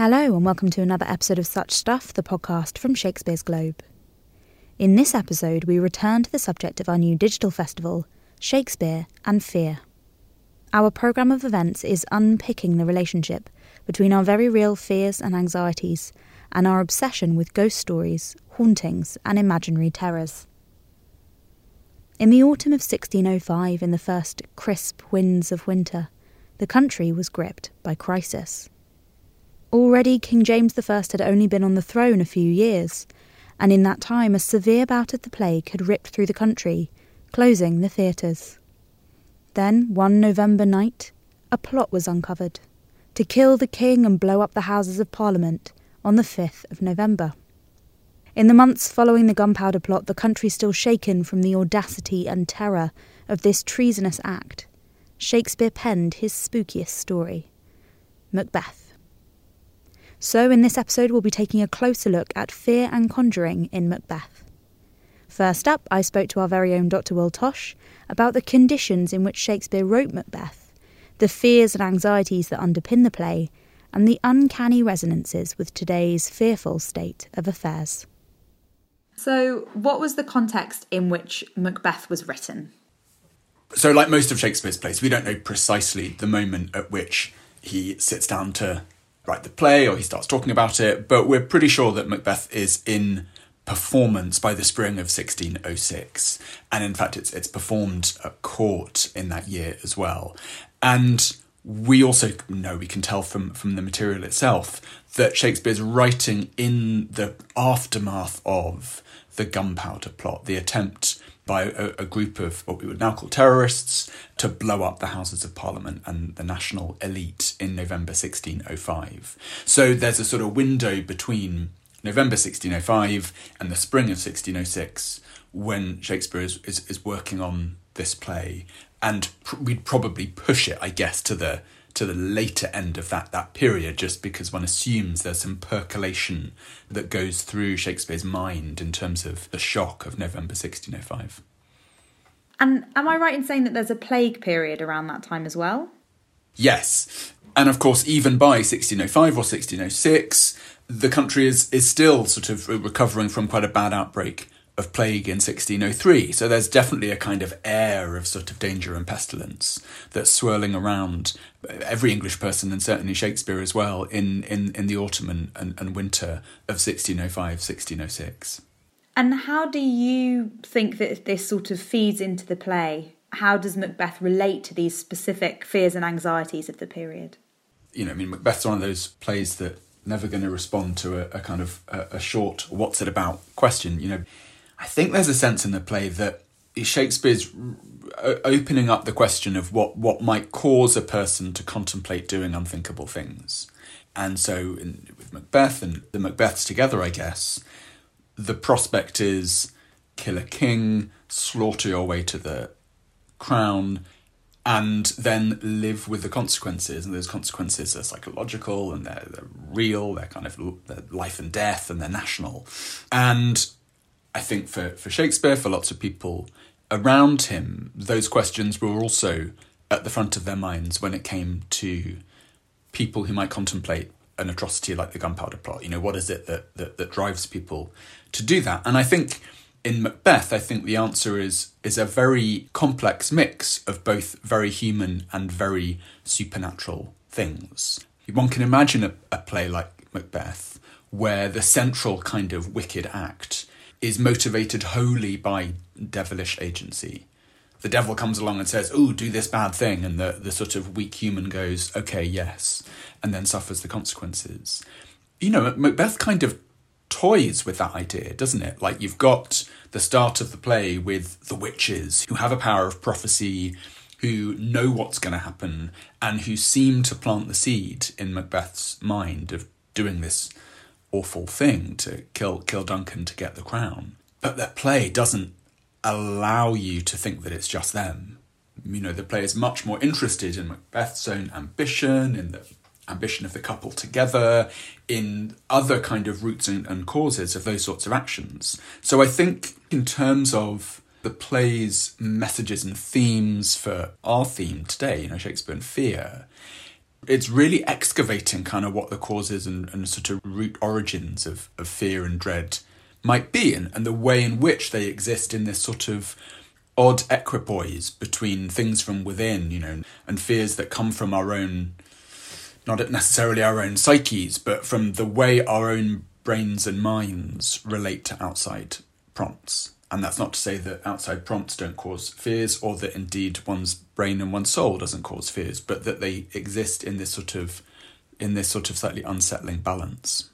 Hello and welcome to another episode of Such Stuff, the podcast from Shakespeare's Globe. In this episode, we return to the subject of our new digital festival, Shakespeare and Fear. Our programme of events is unpicking the relationship between our very real fears and anxieties and our obsession with ghost stories, hauntings and imaginary terrors. In the autumn of 1605, in the first crisp winds of winter, the country was gripped by crisis. Already King James I had only been on the throne a few years, and in that time a severe bout of the plague had ripped through the country, closing the theatres. Then, one November night, a plot was uncovered to kill the king and blow up the Houses of Parliament on the 5th of November. In the months following the Gunpowder Plot, the country still shaken from the audacity and terror of this treasonous act, Shakespeare penned his spookiest story, Macbeth. So in this episode we'll be taking a closer look at fear and conjuring in Macbeth. First up, I spoke to our very own Dr. Will Tosh about the conditions in which Shakespeare wrote Macbeth, the fears and anxieties that underpin the play, and the uncanny resonances with today's fearful state of affairs. So what was the context in which Macbeth was written? So like most of Shakespeare's plays, we don't know precisely the moment at which he sits down to write the play or he starts talking about it, but we're pretty sure that Macbeth is in performance by the spring of 1606. And in fact, it's performed at court in that year as well. And we also know, we can tell from the material itself, that Shakespeare's writing in the aftermath of the Gunpowder Plot, the attempt by a group of what we would now call terrorists to blow up the Houses of Parliament and the national elite in November 1605. So there's a sort of window between November 1605 and the spring of 1606 when Shakespeare is working on this play, and we'd probably push it, I guess, to the later end of that period, just because one assumes there's some percolation that goes through Shakespeare's mind in terms of the shock of November 1605. And am I right in saying that there's a plague period around that time as well? Yes. And of course, even by 1605 or 1606, the country is still sort of recovering from quite a bad outbreak of plague in 1603. So there's definitely a kind of air of sort of danger and pestilence that's swirling around every English person, and certainly Shakespeare as well, in the autumn and winter of 1605, 1606. And how do you think that this sort of feeds into the play? How does Macbeth relate to these specific fears and anxieties of the period? You know, I mean, Macbeth's one of those plays that never going to respond to a kind of a short what's it about question. You know, I think there's a sense in the play that Shakespeare's opening up the question of what might cause a person to contemplate doing unthinkable things. And so with Macbeth and the Macbeths together, I guess, the prospect is kill a king, slaughter your way to the crown, and then live with the consequences. And those consequences are psychological and they're real, they're kind of they're life and death, and they're national. And I think for Shakespeare, for lots of people around him, those questions were also at the front of their minds when it came to people who might contemplate an atrocity like the Gunpowder Plot. You know, what is it that drives people to do that? And I think in Macbeth, I think the answer is a very complex mix of both very human and very supernatural things. One can imagine a play like Macbeth where the central kind of wicked act is motivated wholly by devilish agency. The devil comes along and says, "Oh, do this bad thing," and the sort of weak human goes, "Okay, yes," and then suffers the consequences. You know, Macbeth kind of toys with that idea, doesn't it? Like, you've got the start of the play with the witches who have a power of prophecy, who know what's going to happen, and who seem to plant the seed in Macbeth's mind of doing this awful thing to kill Duncan to get the crown. But that play doesn't allow you to think that it's just them. You know, the play is much more interested in Macbeth's own ambition, in the ambition of the couple together, in other kind of roots and causes of those sorts of actions. So I think in terms of the play's messages and themes for our theme today, you know, Shakespeare and Fear, It's really excavating kind of what the causes and sort of root origins of fear and dread might be, and the way in which they exist in this sort of odd equipoise between things from within, and fears that come from our own, not necessarily our own psyches, but from the way our own brains and minds relate to outside prompts. And that's not to say that outside prompts don't cause fears, or that indeed one's brain and one's soul doesn't cause fears, but that they exist in this sort of slightly unsettling balance.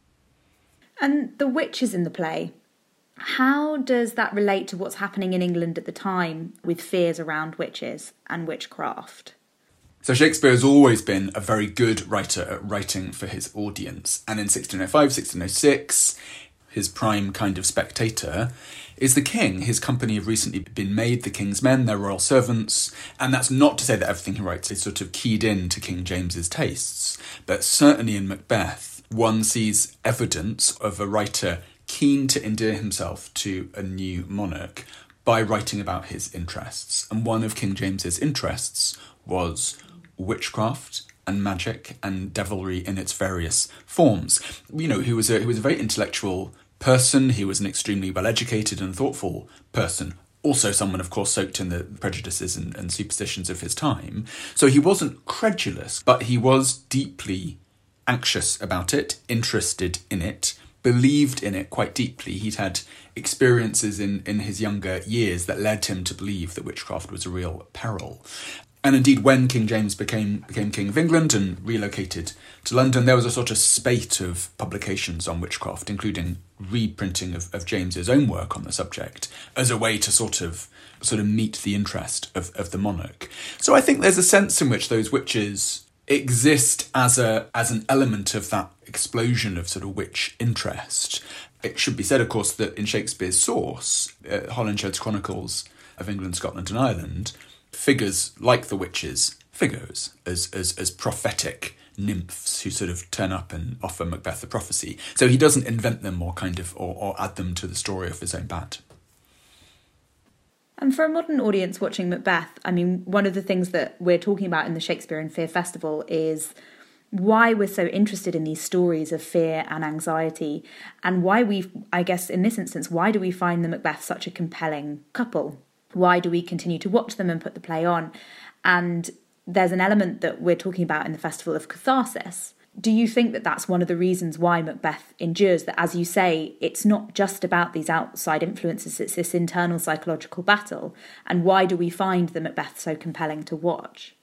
And the witches in the play, how does that relate to what's happening in England at the time with fears around witches and witchcraft? So Shakespeare has always been a very good writer at writing for his audience. And in 1605, 1606, his prime kind of spectator is the king. His company have recently been made the king's men, their royal servants. And that's not to say that everything he writes is sort of keyed in to King James's tastes. But certainly in Macbeth, one sees evidence of a writer keen to endear himself to a new monarch by writing about his interests. And one of King James's interests was witchcraft and magic and devilry in its various forms. He was a very intellectual person. He was an extremely well-educated and thoughtful person. Also someone, of course, soaked in the prejudices and superstitions of his time. So he wasn't credulous, but he was deeply anxious about it, interested in it, believed in it quite deeply. He'd had experiences in his younger years that led him to believe that witchcraft was a real peril. And indeed, when King James became King of England and relocated to London, there was a sort of spate of publications on witchcraft, including reprinting of James's own work on the subject, as a way to sort of meet the interest of the monarch. So I think there's a sense in which those witches exist as an element of that explosion of sort of witch interest. It should be said, of course, that in Shakespeare's source, Holinshed's Chronicles of England, Scotland and Ireland, figures like the witches figures as prophetic nymphs who sort of turn up and offer Macbeth a prophecy. So he doesn't invent them or add them to the story of his own bat. And for a modern audience watching Macbeth, I mean, one of the things that we're talking about in the Shakespeare in Fear Festival is why we're so interested in these stories of fear and anxiety, and why I guess in this instance, why do we find the Macbeth such a compelling couple? Why do we continue to watch them and put the play on? And there's an element that we're talking about in the festival of catharsis. Do you think that that's one of the reasons why Macbeth endures? That, as you say, it's not just about these outside influences, it's this internal psychological battle. And why do we find the Macbeth so compelling to watch?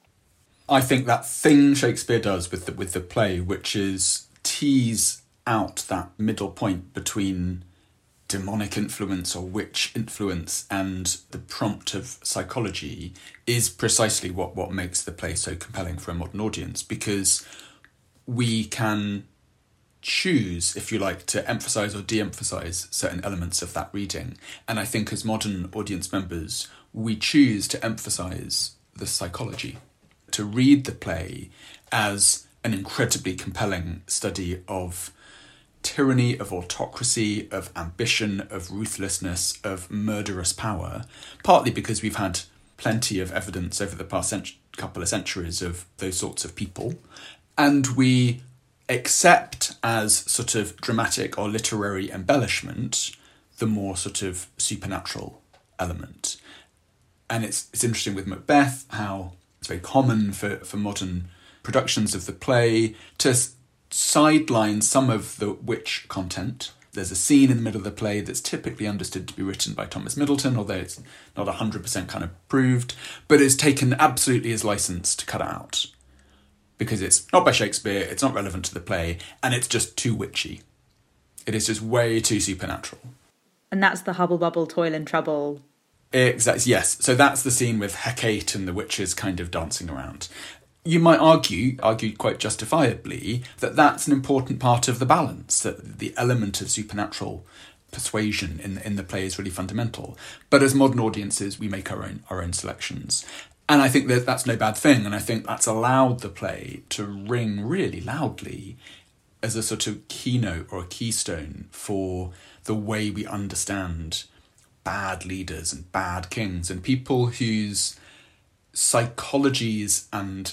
I think that thing Shakespeare does with the play, which is tease out that middle point between demonic influence or witch influence and the prompt of psychology, is precisely what makes the play so compelling for a modern audience, because we can choose, if you like, to emphasise or de-emphasise certain elements of that reading. And I think as modern audience members, we choose to emphasise the psychology, to read the play as an incredibly compelling study of tyranny, of autocracy, of ambition, of ruthlessness, of murderous power, partly because we've had plenty of evidence over the past couple of centuries of those sorts of people, and we accept as sort of dramatic or literary embellishment the more sort of supernatural element. And it's interesting with Macbeth how it's very common for modern productions of the play to sideline some of the witch content. There's a scene in the middle of the play that's typically understood to be written by Thomas Middleton, although it's not 100% kind of proved, but is taken absolutely as license to cut it out. Because it's not by Shakespeare, it's not relevant to the play, and it's just too witchy. It is just way too supernatural. And that's the Hubble Bubble, Toil and Trouble. Exactly, yes. So that's the scene with Hecate and the witches kind of dancing around. You might argue quite justifiably, that that's an important part of the balance, that the element of supernatural persuasion in the play is really fundamental. But as modern audiences, we make our own selections. And I think that that's no bad thing, and I think that's allowed the play to ring really loudly as a sort of keynote or a keystone for the way we understand bad leaders and bad kings and people whose psychologies and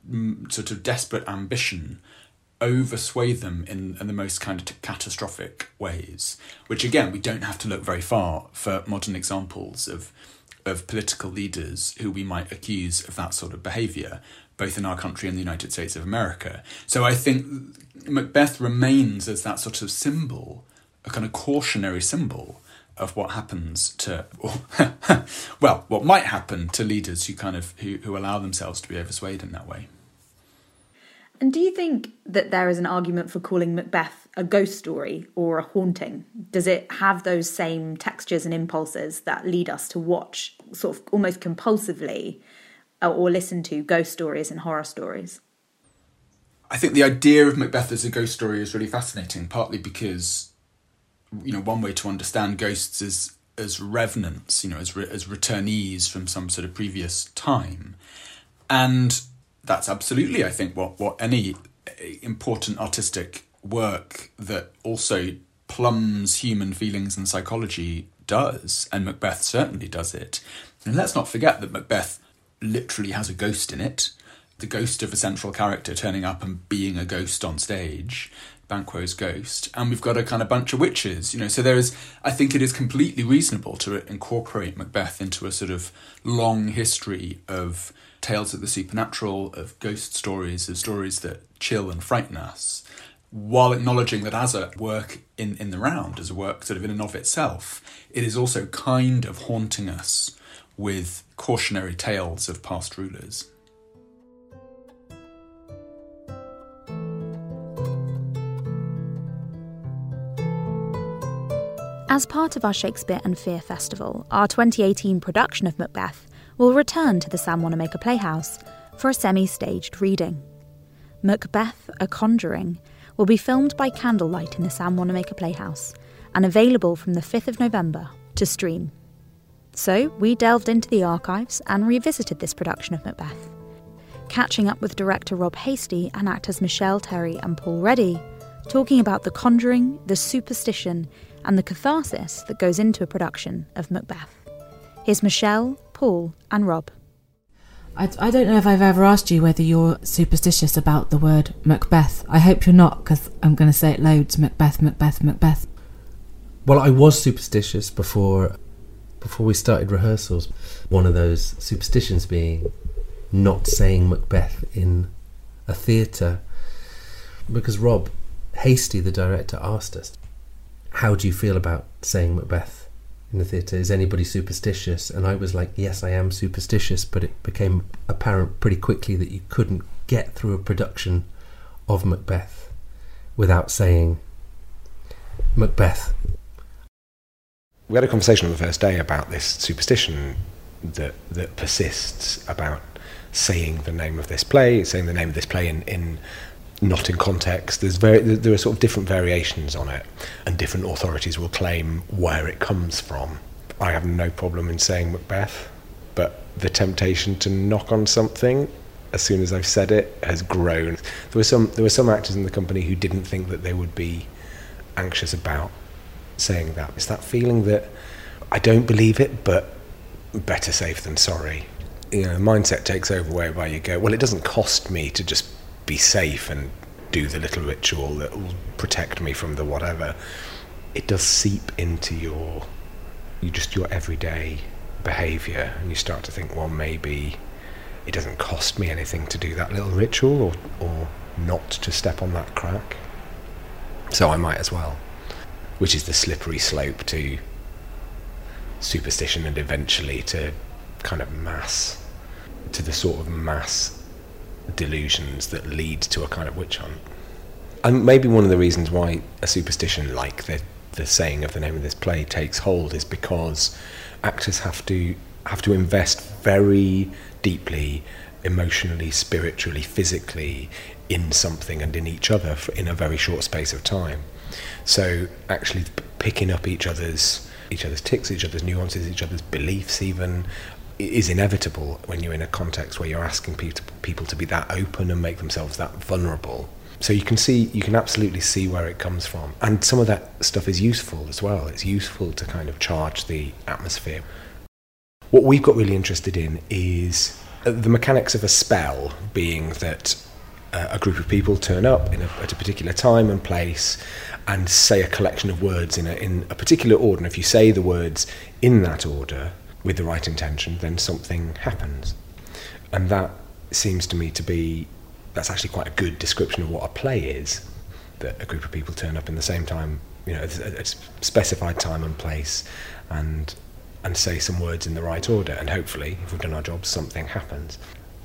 sort of desperate ambition oversway them in the most kind of catastrophic ways, which again, we don't have to look very far for modern examples of political leaders who we might accuse of that sort of behaviour, both in our country and the United States of America. So I think Macbeth remains as that sort of symbol, a kind of cautionary symbol of what happens to, well, what might happen to leaders who allow themselves to be overswayed in that way. And do you think that there is an argument for calling Macbeth a ghost story or a haunting? Does it have those same textures and impulses that lead us to watch sort of almost compulsively or listen to ghost stories and horror stories? I think the idea of Macbeth as a ghost story is really fascinating, partly because, one way to understand ghosts is as revenants, as returnees from some sort of previous time. And that's absolutely, I think, what any important artistic work that also plumbs human feelings and psychology does, and Macbeth certainly does it. And let's not forget that Macbeth literally has a ghost in it, the ghost of a central character turning up and being a ghost on stage, Banquo's ghost, and we've got a kind of bunch of witches, so I think it is completely reasonable to incorporate Macbeth into a sort of long history of tales of the supernatural, of ghost stories, of stories that chill and frighten us, while acknowledging that as a work in the round, as a work sort of in and of itself, it is also kind of haunting us with cautionary tales of past rulers. As part of our Shakespeare and Fear Festival, our 2018 production of Macbeth will return to the Sam Wanamaker Playhouse for a semi-staged reading. Macbeth, A Conjuring will be filmed by candlelight in the Sam Wanamaker Playhouse and available from the 5th of November to stream. So we delved into the archives and revisited this production of Macbeth, catching up with director Rob Hasty and actors Michelle Terry and Paul Reddy, talking about the conjuring, the superstition and the catharsis that goes into a production of Macbeth. Here's Michelle, Paul and Rob. I don't know if I've ever asked you whether you're superstitious about the word Macbeth. I hope you're not, because I'm going to say it loads. Macbeth, Macbeth, Macbeth. Well, I was superstitious before we started rehearsals. One of those superstitions being not saying Macbeth in a theatre. Because Rob Hasty, the director, asked us, how do you feel about saying Macbeth in the theatre? Is anybody superstitious? And I was like, yes, I am superstitious, but it became apparent pretty quickly that you couldn't get through a production of Macbeth without saying Macbeth. We had a conversation on the first day about this superstition that persists about saying the name of this play in not in context. There are sort of different variations on it, and different authorities will claim where it comes from. I have no problem in saying Macbeth, but the temptation to knock on something as soon as I've said it has grown. There were some actors in the company who didn't think that they would be anxious about saying that. It's that feeling that I don't believe it, but better safe than sorry. Mindset takes over whereby you go, well, it doesn't cost me to just be safe and do the little ritual that will protect me from the whatever. It does seep into your everyday behaviour, and you start to think, well, maybe it doesn't cost me anything to do that little ritual or not to step on that crack, so I might as well. Which is the slippery slope to superstition and eventually to kind of the sort of mass delusions that lead to a kind of witch hunt. And maybe one of the reasons why a superstition like the saying of the name of this play takes hold is because actors have to invest very deeply, emotionally, spiritually, physically in something and in each other in a very short space of time. So actually picking up each other's tics, each other's nuances, each other's beliefs even, is inevitable when you're in a context where you're asking people to be that open and make themselves that vulnerable. So you can absolutely see where it comes from. And some of that stuff is useful as well. It's useful to kind of charge the atmosphere. What we've got really interested in is The mechanics of a spell being that a group of people turn up at a particular time and place and say a collection of words in a particular order. And if you say the words in that order with the right intention, then something happens. And that seems to me to be, that's actually quite a good description of what a play is, that a group of people turn up in the same time, at a specified time and place, and say some words in the right order, and hopefully, if we've done our jobs, something happens.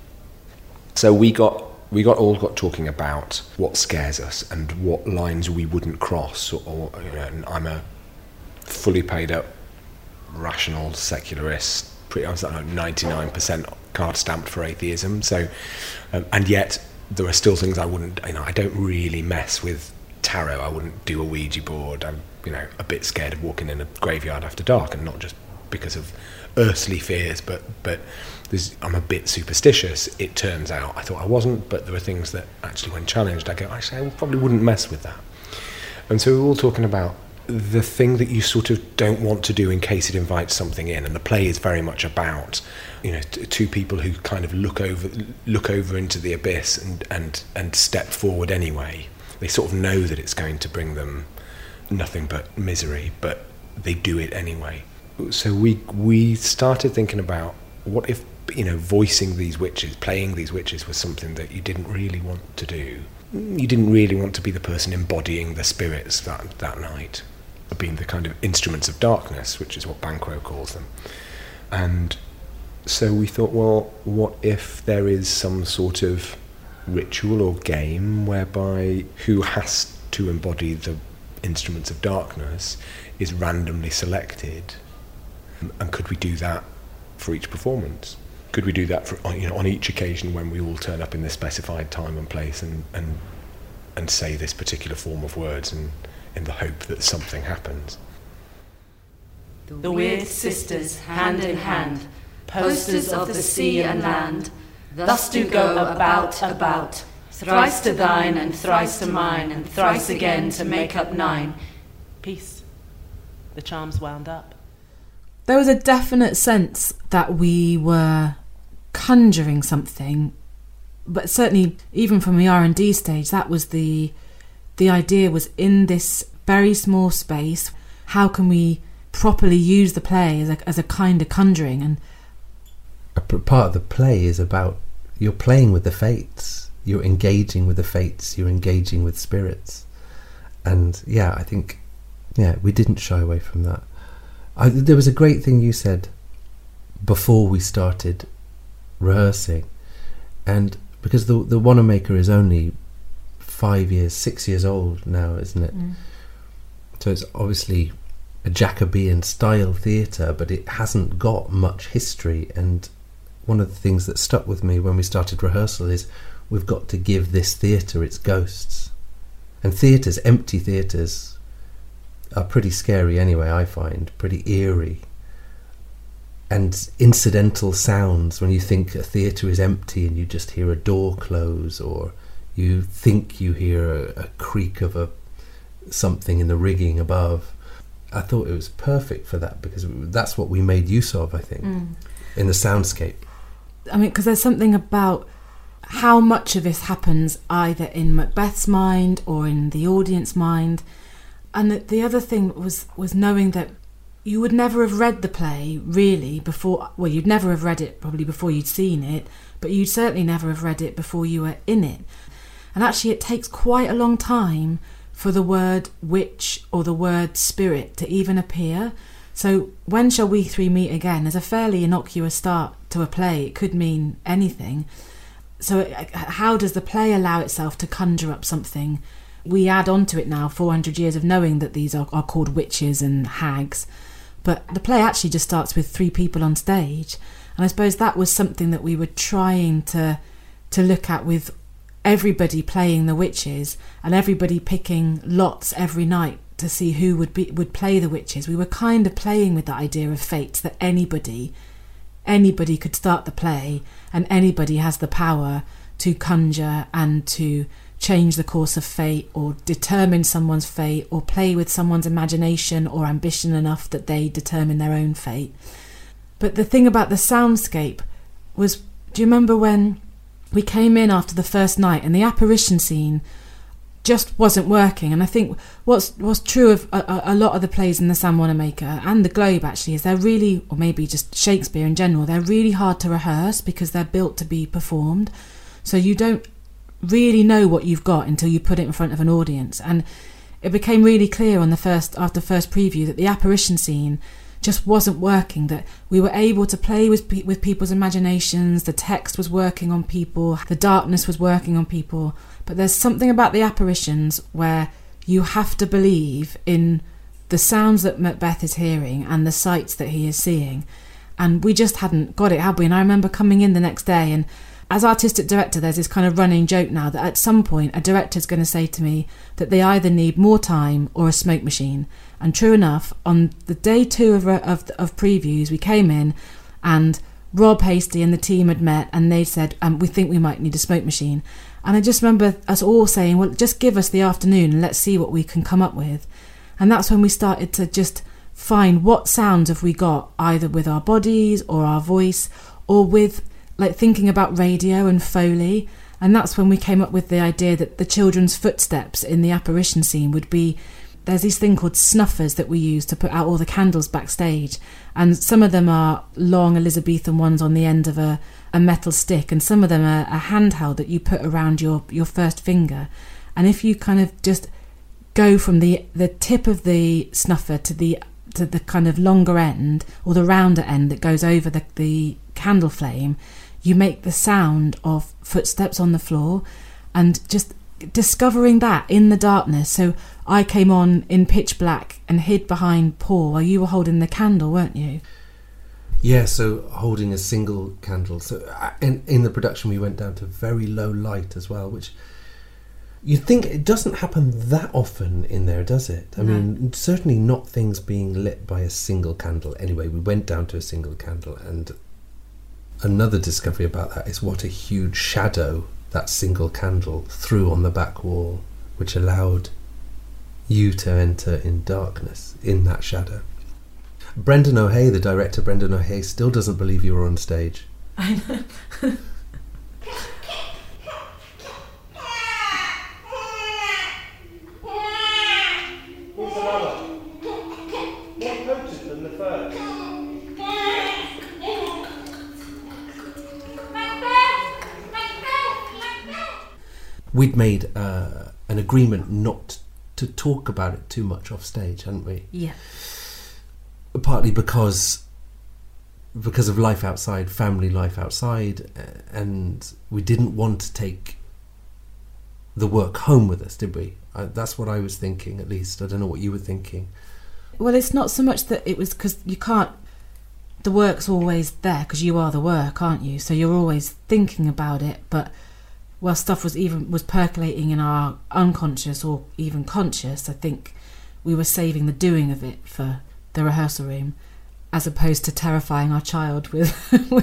So we got talking about what scares us and what lines we wouldn't cross, and I'm a fully paid up, rational secularist. I was 99% card stamped for atheism. So, and yet there are still things I wouldn't. I don't really mess with tarot. I wouldn't do a Ouija board. I'm a bit scared of walking in a graveyard after dark, and not just because of earthly fears, but I'm a bit superstitious. It turns out I thought I wasn't, but there are things that actually, when challenged, I go, actually, I probably wouldn't mess with that. And so we're all talking about the thing that you sort of don't want to do in case it invites something in, and the play is very much about two people who kind of look over into the abyss and step forward anyway. They sort of know that it's going to bring them nothing but misery, but they do it anyway. So we started thinking about, what if voicing these witches, playing these witches, was something that you didn't really want to do. You didn't really want to be the person embodying the spirits that night, being the kind of instruments of darkness, which is what Banquo calls them. And so we thought, well, what if there is some sort of ritual or game whereby who has to embody the instruments of darkness is randomly selected, and could we do that for each performance? Could we do that for on each occasion when we all turn up in this specified time and place and say this particular form of words, and in the hope that something happens? The weird sisters, hand in hand, posters of the sea and land, thus do go about, thrice to thine and thrice to mine, and thrice again to make up 9. Peace. The charm's wound up. There was a definite sense that we were conjuring something, but certainly even from the R&D stage, that was the idea, was in this very small space, how can we properly use the play as a kind of conjuring? And a part of the play is about, you're playing with the fates, you're engaging with the fates, you're engaging with spirits. And I think we didn't shy away from that. There was a great thing you said before we started rehearsing, and because the Wanamaker is only 6 years old now, isn't it? So it's obviously a Jacobean style theatre, but it hasn't got much history. And one of the things that stuck with me when we started rehearsal is, we've got to give this theatre its ghosts. And empty theatres are pretty scary anyway, I find, pretty eerie. And incidental sounds, when you think a theatre is empty and you just hear a door close, or you think you hear a creak of something in the rigging above. I thought it was perfect for that, because that's what we made use of, I think, in the soundscape. I mean, because there's something about how much of this happens either in Macbeth's mind or in the audience mind. And the other thing was knowing that you would never have read the play really before. Well, you'd never have read it probably before you'd seen it, but you'd certainly never have read it before you were in it. And actually it takes quite a long time for the word witch or the word spirit to even appear. So when shall we three meet again is a fairly innocuous start to a play. It could mean anything. So how does the play allow itself to conjure up something? We add on to it now 400 years of knowing that these are called witches and hags. But the play actually just starts with 3 people on stage. And I suppose that was something that we were trying to look at, with everybody playing the witches and everybody picking lots every night to see who would play the witches. We were kind of playing with the idea of fate, that anybody could start the play, and anybody has the power to conjure and to change the course of fate, or determine someone's fate, or play with someone's imagination or ambition enough that they determine their own fate. But the thing about the soundscape was Do you remember when we came in after the first night and the apparition scene just wasn't working? And I think what's true of a lot of the plays in the Sam Wanamaker and the Globe actually is they're really, or maybe just Shakespeare in general, they're really hard to rehearse because they're built to be performed. So you don't really know what you've got until you put it in front of an audience. And it became really clear after first preview that the apparition scene just wasn't working, that we were able to play with people's imaginations, the text was working on people, the darkness was working on people, but there's something about the apparitions where you have to believe in the sounds that Macbeth is hearing and the sights that he is seeing, and we just hadn't got it, had we? And I remember coming in the next day, and as artistic director there's this kind of running joke now that at some point a director's going to say to me that they either need more time or a smoke machine. And true enough, on the day 2 of previews, we came in and Rob Hasty and the team had met and they said, we think we might need a smoke machine. And I just remember us all saying, well, just give us the afternoon and let's see what we can come up with. And that's when we started to just find what sounds have we got, either with our bodies or our voice or with like thinking about radio and Foley. And that's when we came up with the idea that the children's footsteps in the apparition scene would be, there's this thing called snuffers that we use to put out all the candles backstage, and some of them are long Elizabethan ones on the end of a metal stick, and some of them are a handheld that you put around your first finger. And if you kind of just go from the tip of the snuffer to the kind of longer end or the rounder end that goes over the candle flame, you make the sound of footsteps on the floor, and just discovering that in the darkness. So I came on in pitch black and hid behind Paul while you were holding the candle, weren't you? Yeah, so holding a single candle. So in the production we went down to very low light as well, which you'd think it doesn't happen that often in there, does it? I mean, certainly not things being lit by a single candle. Anyway, we went down to a single candle, and another discovery about that is what a huge shadow that single candle threw on the back wall, which allowed you to enter in darkness in that shadow. Brendan O'Hay, the director, Brendan O'Hay, still doesn't believe you were on stage. I know. We'd made an agreement not to talk about it too much off stage, hadn't we? Yeah. Partly because of life outside, family life outside, and we didn't want to take the work home with us, did we? That's what I was thinking, at least. I don't know what you were thinking. Well, it's not so much that it was because you can't. The work's always there because you are the work, aren't you? So you're always thinking about it, but while stuff was percolating in our unconscious or even conscious, I think we were saving the doing of it for the rehearsal room, as opposed to terrifying our child with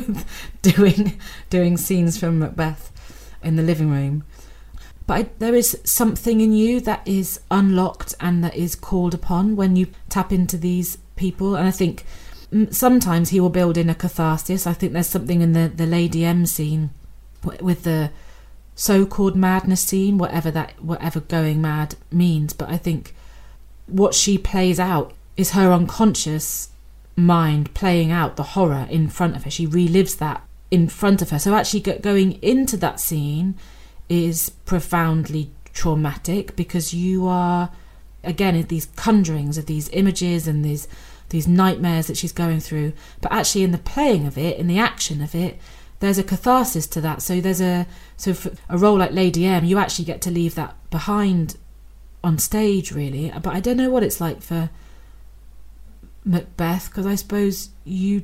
doing scenes from Macbeth in the living room. But there is something in you that is unlocked and that is called upon when you tap into these people, and I think sometimes he will build in a catharsis. I think there's something in the Lady M scene with the so-called madness scene, whatever going mad means, but I think what she plays out is her unconscious mind playing out the horror in front of her. She relives that in front of her. So actually going into that scene is profoundly traumatic because you are, again, these conjurings of these images and these nightmares that she's going through. But actually in the playing of it, in the action of it, there's a catharsis to that. So for a role like Lady M, you actually get to leave that behind on stage, really. But I don't know what it's like for Macbeth, because I suppose you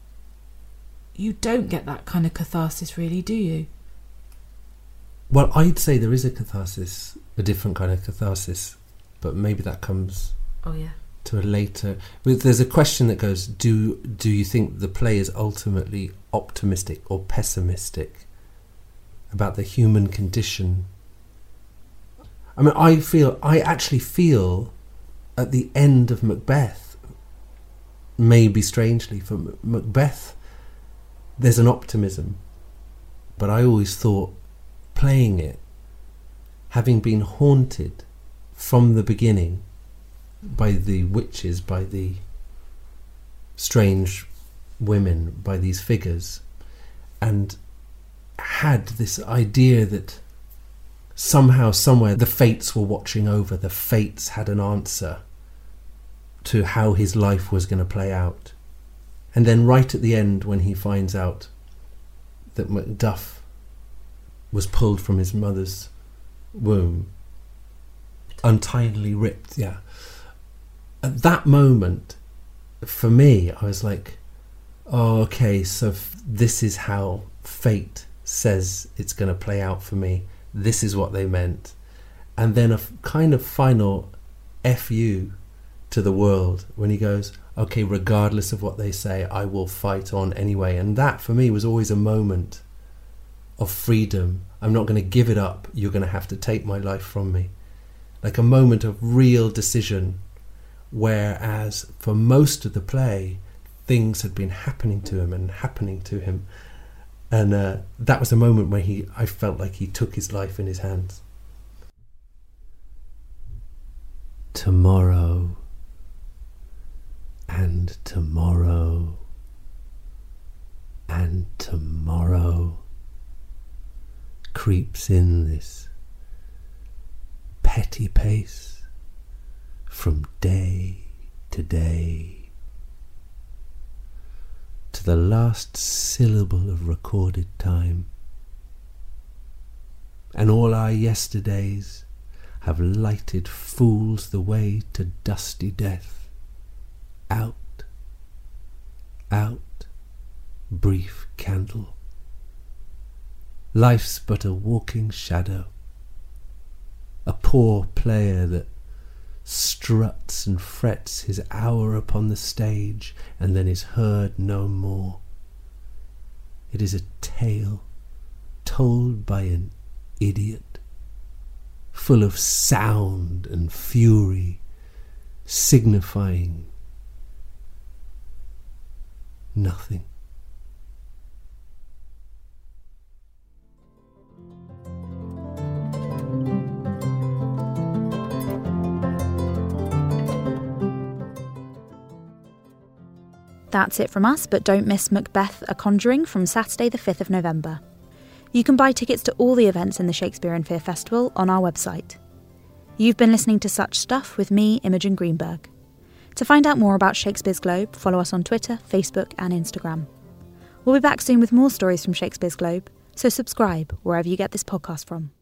don't get that kind of catharsis, really, do you? Well, I'd say there is a catharsis, a different kind of catharsis, but maybe that comes to a later. There's a question that goes, do you think the play is ultimately optimistic or pessimistic about the human condition? I mean, I actually feel at the end of Macbeth, maybe strangely for Macbeth, there's an optimism but I always thought playing it, having been haunted from the beginning by the witches, by the strange women, by these figures, and had this idea that somehow, somewhere, the fates were watching over, the fates had an answer to how his life was going to play out. And then right at the end, when he finds out that Macduff was pulled from his mother's womb, untidily ripped, yeah. At that moment, for me, I was like, oh, okay, so this is how fate says it's going to play out for me. This is what they meant. And then a kind of final F-U to the world when he goes, okay, regardless of what they say, I will fight on anyway. And that, for me, was always a moment of freedom. I'm not going to give it up. You're going to have to take my life from me. Like a moment of real decision, whereas for most of the play, things had been happening to him. And that was a moment where I felt like he took his life in his hands. Tomorrow and tomorrow and tomorrow creeps in this petty pace from day to day, to the last syllable of recorded time, and all our yesterdays have lighted fools the way to dusty death. Out, out, brief candle. Life's but a walking shadow, a poor player that struts and frets his hour upon the stage and then is heard no more. It is a tale told by an idiot, full of sound and fury, signifying nothing. That's it from us, but don't miss Macbeth A Conjuring from Saturday the 5th of November. You can buy tickets to all the events in the Shakespeare in Fear Festival on our website. You've been listening to Such Stuff with me, Imogen Greenberg. To find out more about Shakespeare's Globe, follow us on Twitter, Facebook and Instagram. We'll be back soon with more stories from Shakespeare's Globe, so subscribe wherever you get this podcast from.